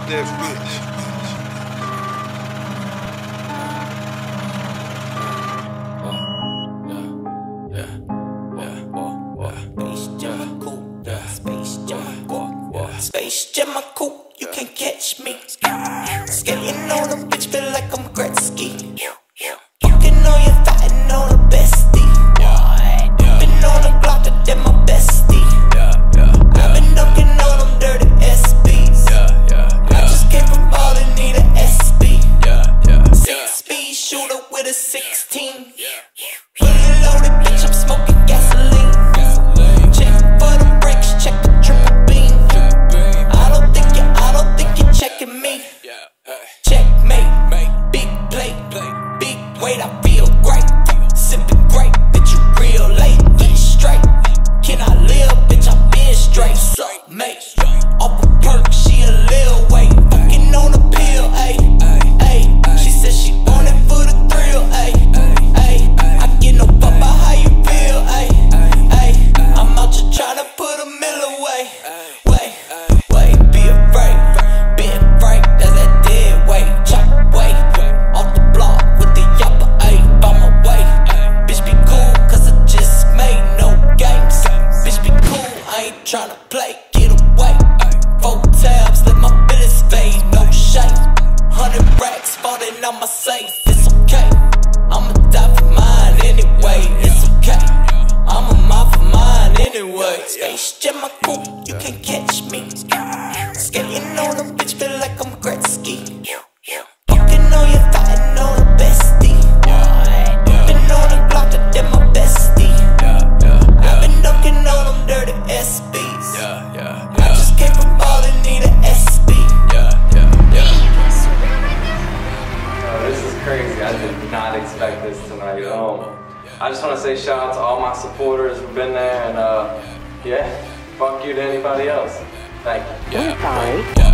that bitch. Space Jam, my coupe, you can't catch me. Skating on a bitch, feel like I'm Gretzky. Fucking on you, fighting on a bestie. Been on the block, that my bestie. I've been knocking on them dirty SBs. I just came from ballin', need a SB. 6-speed shooter with a 16. Fully loaded, bitch, I'm smoking gasoline. Check for the brakes, check the triple beam. I don't think you're checking me. Checkmate, big plate, big weight, I feel great. Sipping great, bitch, you real late. Get straight, can I live, bitch, I been straight. Suck, mate, off a perk, she a lil' weight. Fucking on a pill, ayy, ayy. She said she on it for the thrill, ayy, ayy. I get no fuck about how you feel, ayy, ayy. I'm out here tryna put a mill away. Wait, be afraid, being frank, that's that dead weight. Chop away, off the block with the yapper, ayy, by my way. Bitch be cool, cause I just made no games. Bitch be cool, I ain't tryna play, get away. 4 tabs, let my bullets fade, no shame. 100 racks falling on my safe, it's okay. I'ma die for mine anyway, it's okay. I'ma mine for mine anyway. Space Jam, my coupe, you can't catch me. Skating on a bitch, feel like I'm Gretzky. Fucking on you, fighting on a bestie. Been on the block, that my bestie. I've been knocking on them dirty SBs. I just came from ballin', need a SB. This is crazy. I did not expect this tonight. I just want to say shout out to all my supporters who've been there, and yeah, fuck you to anybody else. Thank you. I'm sorry.